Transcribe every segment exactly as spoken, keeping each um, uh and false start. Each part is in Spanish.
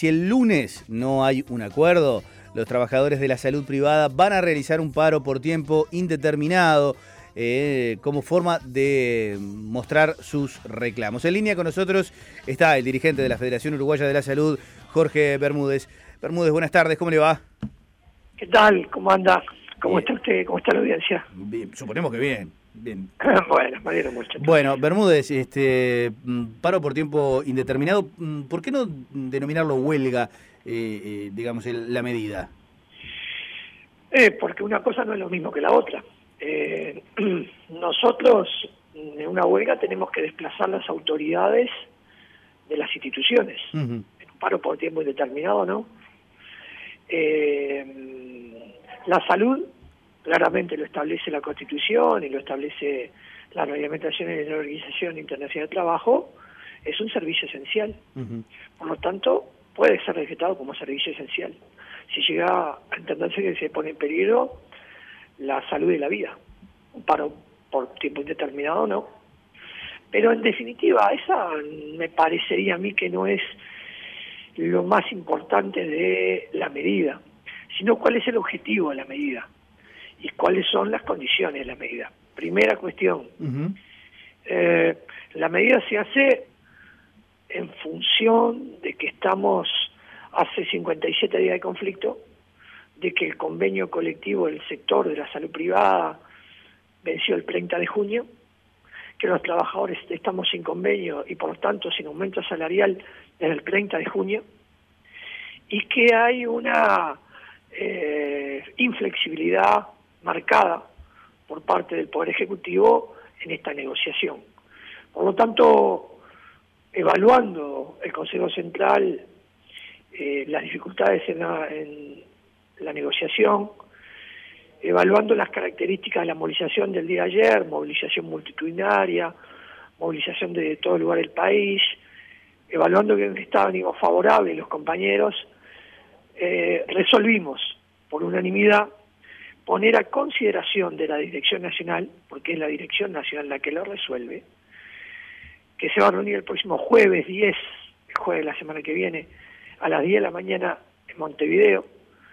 si el lunes no hay un acuerdo, los trabajadores de la salud privada van a realizar un paro por tiempo indeterminado eh, como forma de mostrar sus reclamos. En línea con nosotros está el dirigente de la Federación Uruguaya de la Salud, Jorge Bermúdez. Bermúdez, buenas tardes, ¿cómo le va? ¿Qué tal? ¿Cómo anda? ¿Cómo Bien. está usted? ¿Cómo está la audiencia? Bien, suponemos que bien. Bien. Bueno, me alegro mucho. Bueno, Bermúdez, este, paro por tiempo indeterminado, ¿por qué no denominarlo huelga, eh, eh, digamos, el, la medida? Eh, porque una cosa no es lo mismo que la otra. Eh, nosotros en una huelga tenemos que desplazar las autoridades de las instituciones. Uh-huh. En un paro por tiempo indeterminado, ¿no? Eh, la salud claramente lo establece la Constitución y lo establece la reglamentación de la Organización Internacional del Trabajo, es un servicio esencial. Uh-huh. Por lo tanto, puede ser decretado como servicio esencial. Si llega a entenderse que se pone en peligro la salud y la vida. Un paro por tiempo indeterminado, no. Pero en definitiva, esa me parecería a mí que no es lo más importante de la medida, sino cuál es el objetivo de la medida y cuáles son las condiciones de la medida. Primera cuestión, uh-huh. eh, la medida se hace en función de que estamos hace cincuenta y siete días de conflicto, de que el convenio colectivo del sector de la salud privada venció el treinta de junio, que los trabajadores estamos sin convenio y por lo tanto sin aumento salarial desde el treinta de junio, y que hay una eh, inflexibilidad marcada por parte del Poder Ejecutivo en esta negociación. Por lo tanto, evaluando el Consejo Central eh, las dificultades en la, en la negociación, evaluando las características de la movilización del día de ayer, movilización multitudinaria, movilización de todo el lugar del país, evaluando que estaban favorables los compañeros, eh, resolvimos por unanimidad poner a consideración de la Dirección Nacional, porque es la Dirección Nacional la que lo resuelve, que se va a reunir el próximo jueves diez, el jueves de la semana que viene, a las diez de la mañana en Montevideo,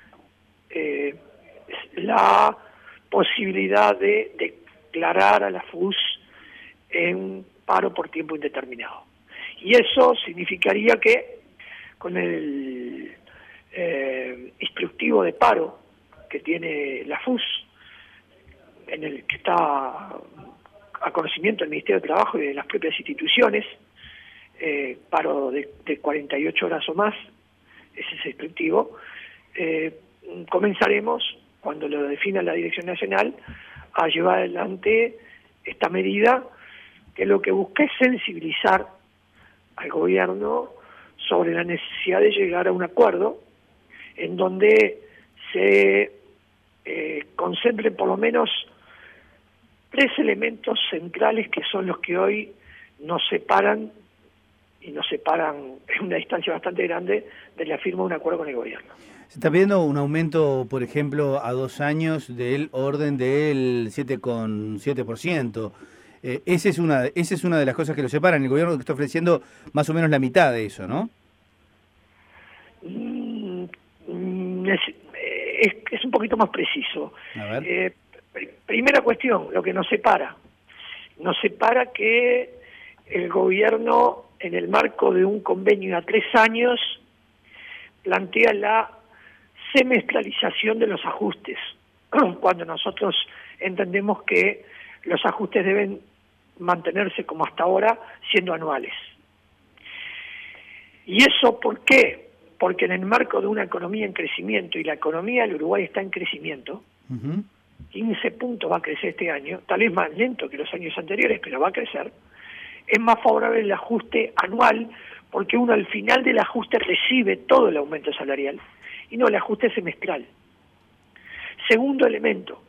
eh, la posibilidad de declarar a la F U S en paro por tiempo indeterminado. Y eso significaría que con el eh, instructivo de paro que tiene la F U S, en el que está a conocimiento del Ministerio de Trabajo y de las propias instituciones, eh, paro de, de cuarenta y ocho horas o más, ese es el instructivo, eh, comenzaremos, cuando lo defina la Dirección Nacional, a llevar adelante esta medida que lo que busca es sensibilizar al gobierno sobre la necesidad de llegar a un acuerdo en donde se eh, concentren por lo menos tres elementos centrales que son los que hoy nos separan y nos separan en una distancia bastante grande de la firma de un acuerdo con el gobierno. Se está pidiendo un aumento, por ejemplo, a dos años del orden del siete coma siete por ciento. Eh, esa es una, esa es una de las cosas que lo separan. El gobierno está ofreciendo más o menos la mitad de eso, ¿no? Mm, es, es, es un poquito más preciso. A ver. Eh, pr- primera cuestión, lo que nos separa. Nos separa que el gobierno, en el marco de un convenio a tres años, plantea la semestralización de los ajustes, cuando nosotros entendemos que los ajustes deben mantenerse como hasta ahora, siendo anuales. ¿Y eso por qué? Porque en el marco de una economía en crecimiento, y la economía del Uruguay está en crecimiento, uh-huh. quince puntos va a crecer este año, tal vez más lento que los años anteriores, pero va a crecer, es más favorable el ajuste anual, porque uno al final del ajuste recibe todo el aumento salarial, y no el ajuste semestral. Segundo elemento,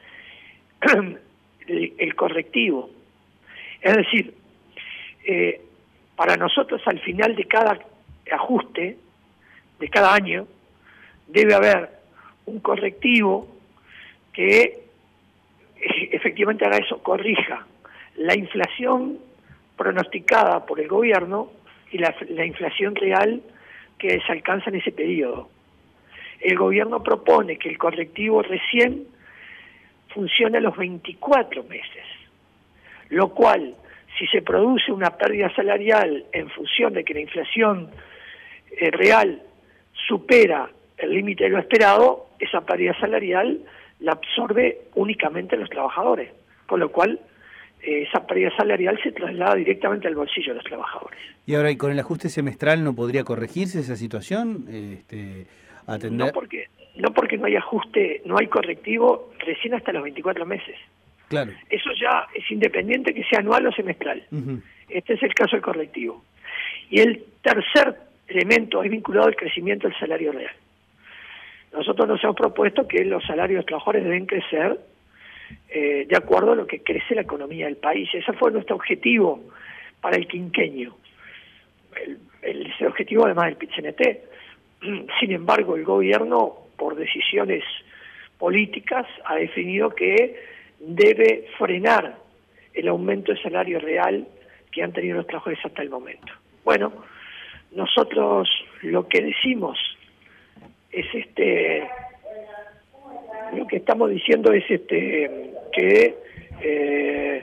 el, el correctivo. Es decir, eh, para nosotros al final de cada ajuste, de cada año, debe haber un correctivo que efectivamente haga eso, corrija la inflación pronosticada por el gobierno y la, la inflación real que se alcanza en ese periodo. El gobierno propone que el correctivo recién funcione a los veinticuatro meses, lo cual, si se produce una pérdida salarial en función de que la inflación eh, real supera el límite de lo esperado, esa pérdida salarial la absorbe únicamente los trabajadores, con lo cual eh, esa pérdida salarial se traslada directamente al bolsillo de los trabajadores. Y ahora, ¿y con el ajuste semestral no podría corregirse esa situación? Este, atender... No porque no porque no hay ajuste, no hay correctivo recién hasta los veinticuatro meses. Claro. Eso ya es independiente que sea anual o semestral. Uh-huh. Este es el caso del correctivo. Y el tercer elemento es vinculado al crecimiento del salario real. Nosotros nos hemos propuesto que los salarios de los trabajadores deben crecer eh, de acuerdo a lo que crece la economía del país. Ese fue nuestro objetivo para el quinquenio. El, el, ese objetivo además del P I T C N T. Sin embargo, el gobierno, por decisiones políticas, ha definido que debe frenar el aumento del salario real que han tenido los trabajadores hasta el momento. Bueno, nosotros lo que decimos es este, lo que estamos diciendo es este que eh,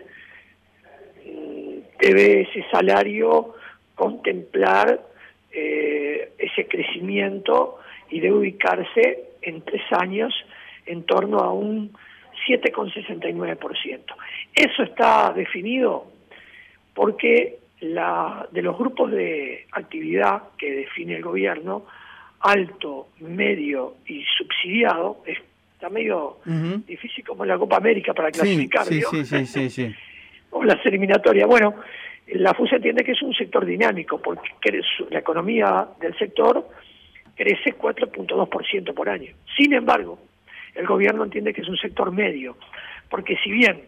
debe ese salario contemplar eh, ese crecimiento y debe ubicarse en tres años en torno a un siete coma sesenta y nueve por ciento. Eso está definido porque la, de los grupos de actividad que define el gobierno, alto, medio y subsidiado, está medio uh-huh. difícil como la Copa América para clasificar, sí, sí, sí, sí, sí. o las eliminatorias. Bueno, la F U S entiende que es un sector dinámico, porque la economía del sector crece cuatro punto dos por ciento por año. Sin embargo, el gobierno entiende que es un sector medio, porque si bien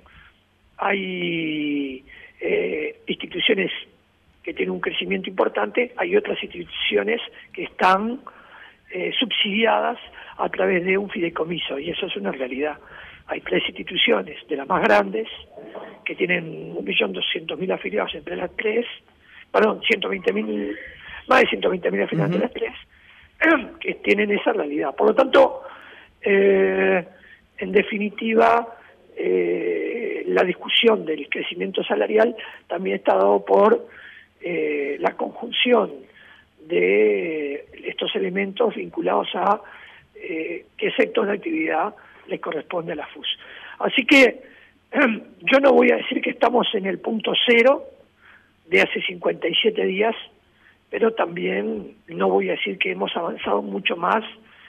hay eh, instituciones que tienen un crecimiento importante, hay otras instituciones que están eh, subsidiadas a través de un fideicomiso, y eso es una realidad. Hay tres instituciones de las más grandes que tienen un millón doscientos mil afiliados entre las tres, perdón, ciento veinte mil, más de ciento veinte mil afiliados uh-huh. entre las tres, que tienen esa realidad. Por lo tanto, Eh, en definitiva, eh, la discusión del crecimiento salarial también está dado por eh, la conjunción de estos elementos vinculados a eh, qué sector de actividad le corresponde a la F U S. Así que eh, yo no voy a decir que estamos en el punto cero de hace cincuenta y siete días, pero también no voy a decir que hemos avanzado mucho más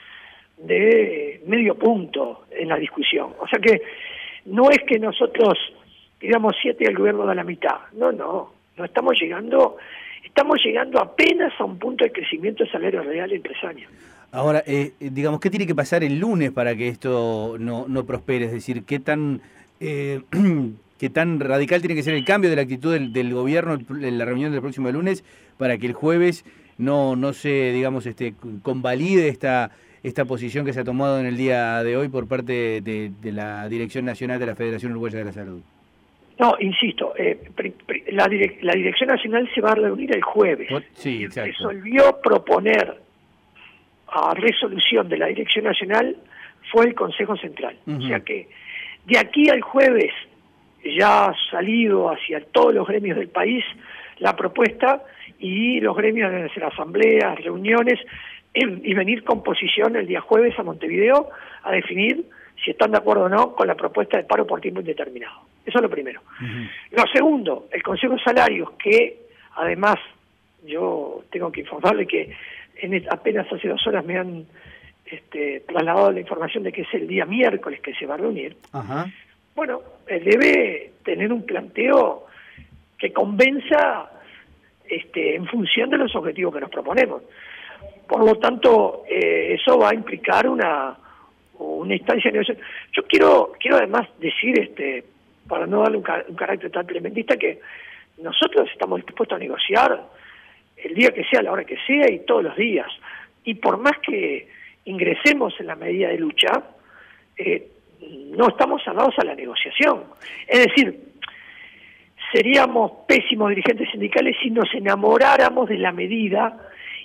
de medio punto en la discusión. O sea que no es que nosotros digamos siete y el gobierno da la mitad. No, no, no estamos llegando, estamos llegando apenas a un punto de crecimiento de salario real en tres años. Ahora, eh, digamos, ¿qué tiene que pasar el lunes para que esto no, no prospere? Es decir, ¿qué tan eh, qué tan radical tiene que ser el cambio de la actitud del, del gobierno en la reunión del próximo lunes para que el jueves no, no se, digamos, este, convalide esta esta posición que se ha tomado en el día de hoy por parte de, de la Dirección Nacional de la Federación Uruguaya de la Salud? No, insisto, eh, pre, pre, la, direc la Dirección Nacional se va a reunir el jueves. Sí, exacto. Resolvió proponer a resolución de la Dirección Nacional fue el Consejo Central. Uh-huh. O sea que de aquí al jueves ya ha salido hacia todos los gremios del país la propuesta y los gremios deben hacer asambleas, reuniones, y venir con posición el día jueves a Montevideo a definir si están de acuerdo o no con la propuesta de paro por tiempo indeterminado. Eso es lo primero. Uh-huh. Lo segundo, el Consejo de Salarios, que además yo tengo que informarle que en el, apenas hace dos horas me han este, trasladado la información de que es el día miércoles que se va a reunir. Uh-huh. Bueno, debe tener un planteo que convenza este, en función de los objetivos que nos proponemos. Por lo tanto, eh, eso va a implicar una, una instancia de negociación. Yo quiero quiero además decir, este para no darle un, car un carácter tan tremendista, que nosotros estamos dispuestos a negociar el día que sea, a la hora que sea y todos los días. Y por más que ingresemos en la medida de lucha, eh, no estamos cerrados a la negociación. Es decir, seríamos pésimos dirigentes sindicales si nos enamoráramos de la medida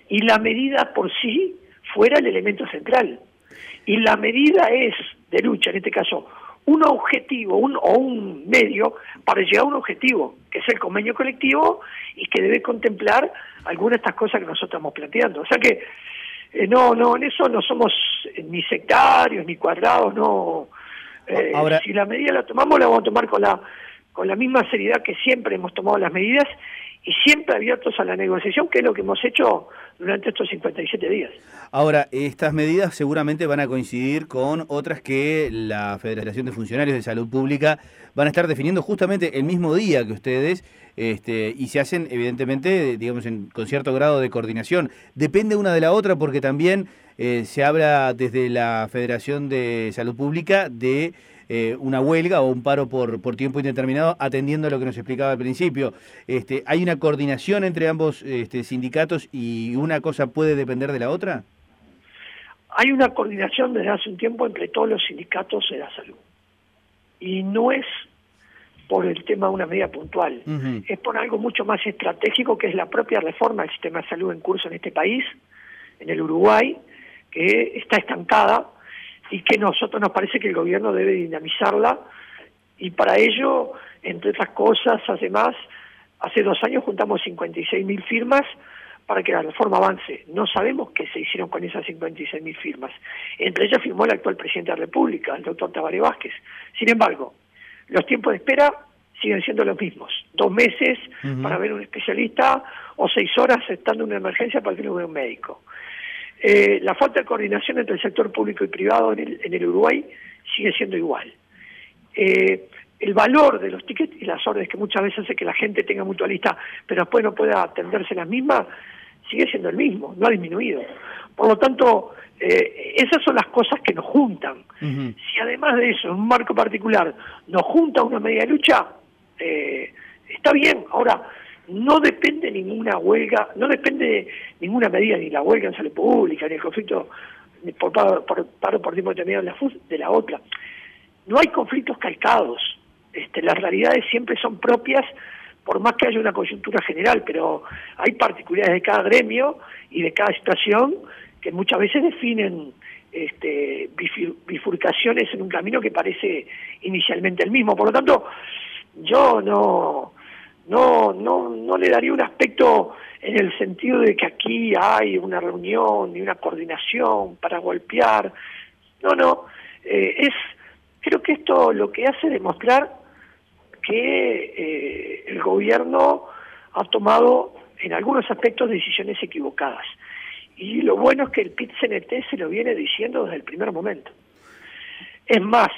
y la medida por sí fuera el elemento central. Y la medida es de lucha, en este caso, un objetivo un, o un medio para llegar a un objetivo, que es el convenio colectivo y que debe contemplar algunas de estas cosas que nosotros estamos planteando. O sea que eh, no, no, en eso no somos ni sectarios ni cuadrados, no. Eh, Ahora, si la medida la tomamos, la vamos a tomar con la con la misma seriedad que siempre hemos tomado las medidas y siempre abiertos a la negociación, que es lo que hemos hecho durante estos cincuenta y siete días. Ahora, estas medidas seguramente van a coincidir con otras que la Federación de Funcionarios de Salud Pública van a estar definiendo justamente el mismo día que ustedes, este, y se hacen evidentemente, digamos, en, con cierto grado de coordinación. Depende una de la otra porque también eh, se habla desde la Federación de Salud Pública de Eh, una huelga o un paro por, por tiempo indeterminado, atendiendo a lo que nos explicaba al principio. Este, ¿hay una coordinación entre ambos este, sindicatos y una cosa puede depender de la otra? Hay una coordinación desde hace un tiempo entre todos los sindicatos de la salud. Y no es por el tema de una medida puntual, uh-huh. es por algo mucho más estratégico, que es la propia reforma del sistema de salud en curso en este país, en el Uruguay, que está estancada, y que nosotros nos parece que el gobierno debe dinamizarla, y para ello, entre otras cosas, además, hace dos años juntamos cincuenta y seis mil firmas para que la reforma avance. No sabemos qué se hicieron con esas cincuenta y seis mil firmas. Entre ellas firmó el actual presidente de la República, el doctor Tabaré Vázquez. Sin embargo, los tiempos de espera siguen siendo los mismos. Dos meses uh-huh. para ver un especialista o seis horas estando en una emergencia para que lo vea un médico. Eh, la falta de coordinación entre el sector público y privado en el, en el Uruguay sigue siendo igual. Eh, el valor de los tickets y las órdenes que muchas veces hace que la gente tenga mutualista, pero después no pueda atenderse las mismas, sigue siendo el mismo, no ha disminuido. Por lo tanto, eh, esas son las cosas que nos juntan. Uh-huh. Si además de eso, en un marco particular, nos junta una medida de lucha, eh, está bien. Ahora, no depende ninguna huelga, no depende ninguna medida, ni la huelga en salud pública, ni el conflicto por paro por, paro por tiempo determinado de la, F U S, de la otra. No hay conflictos calcados. Este, las realidades siempre son propias, por más que haya una coyuntura general, pero hay particularidades de cada gremio y de cada situación que muchas veces definen este, bifurcaciones en un camino que parece inicialmente el mismo. Por lo tanto, yo no... No, no, no le daría un aspecto en el sentido de que aquí hay una reunión y una coordinación para golpear. No, no. Eh, es, creo que esto lo que hace es demostrar que eh, el gobierno ha tomado en algunos aspectos decisiones equivocadas. Y lo bueno es que el P I T C N T se lo viene diciendo desde el primer momento. Es más,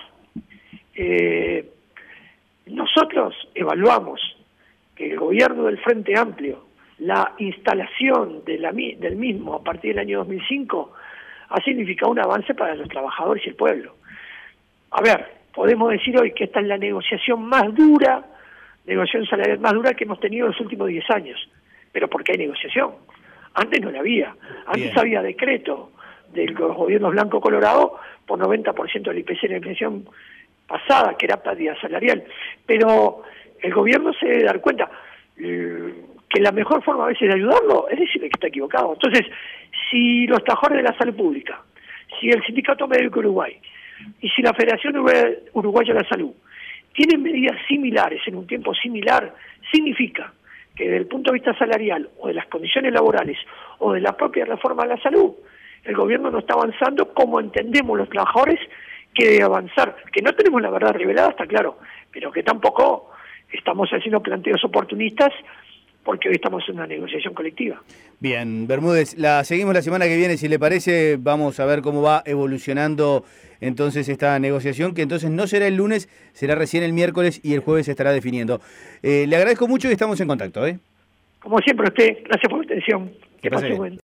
eh, nosotros evaluamos que el gobierno del Frente Amplio, la instalación de la, del mismo a partir del año dos mil cinco, ha significado un avance para los trabajadores y el pueblo. A ver, podemos decir hoy que esta es la negociación más dura, negociación salarial más dura que hemos tenido en los últimos diez años, pero porque hay negociación. Antes no la había. Antes Bien. había decreto de los gobiernos blanco-colorado por noventa por ciento del I P C en la inflación pasada, que era pérdida salarial. Pero el gobierno se debe dar cuenta eh, que la mejor forma a veces de ayudarlo es decirle que está equivocado. Entonces, si los trabajadores de la salud pública, si el Sindicato Médico Uruguay y si la Federación Uruguaya de la Salud tienen medidas similares en un tiempo similar, significa que desde el punto de vista salarial o de las condiciones laborales o de la propia reforma de la salud, el gobierno no está avanzando como entendemos los trabajadores que debe avanzar. Que no tenemos la verdad revelada, está claro, pero que tampoco estamos haciendo planteos oportunistas porque hoy estamos en una negociación colectiva. Bien, Bermúdez, la seguimos la semana que viene, si le parece, vamos a ver cómo va evolucionando entonces esta negociación, que entonces no será el lunes, será recién el miércoles y el jueves se estará definiendo. Eh, le agradezco mucho y estamos en contacto, ¿eh? Como siempre usted, gracias por la atención. Que pase bien.